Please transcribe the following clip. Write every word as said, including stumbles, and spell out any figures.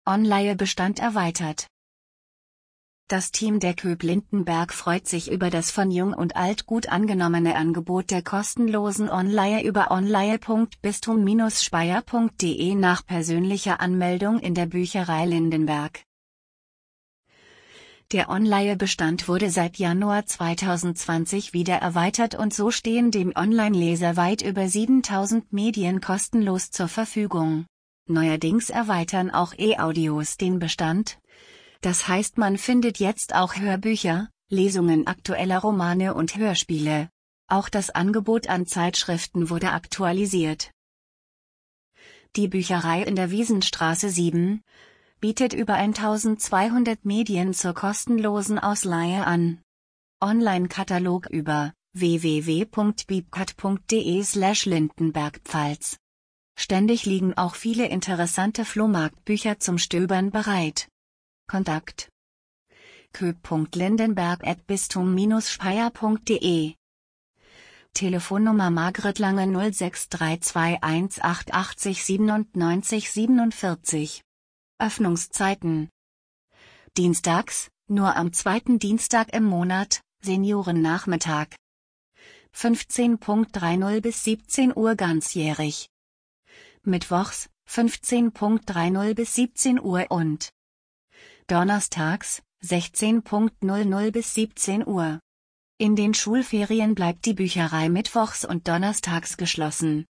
Online-Bestand erweitert. Das Team der Köb Lindenberg freut sich über das von Jung und Alt gut angenommene Angebot der kostenlosen Online über online punkt bistum Bindestrich speyer punkt de nach persönlicher Anmeldung in der Bücherei Lindenberg. Der Online-Bestand wurde seit Januar zweitausendzwanzig wieder erweitert und so stehen dem Online-Leser weit über siebentausend Medien kostenlos zur Verfügung. Neuerdings erweitern auch E-Audios den Bestand. Das heißt, man findet jetzt auch Hörbücher, Lesungen aktueller Romane und Hörspiele. Auch das Angebot an Zeitschriften wurde aktualisiert. Die Bücherei in der Wiesenstraße sieben bietet über eintausendzweihundert Medien zur kostenlosen Ausleihe an. Online-Katalog über w w w punkt bibcat punkt de slash lindenbergpfalz. Ständig liegen auch viele interessante Flohmarktbücher zum Stöbern bereit. Kontakt: köb punkt lindenberg at bistum Bindestrich speyer punkt de. Telefonnummer Margret Lange null sechs drei zwei eins acht acht sieben neun sieben vier. Öffnungszeiten: Dienstags, nur am zweiten Dienstag im Monat, Seniorennachmittag. fünfzehn Uhr dreißig bis siebzehn Uhr ganzjährig. Mittwochs, fünfzehn Uhr dreißig bis siebzehn Uhr und donnerstags, sechzehn Uhr bis siebzehn Uhr. In den Schulferien bleibt die Bücherei mittwochs und donnerstags geschlossen.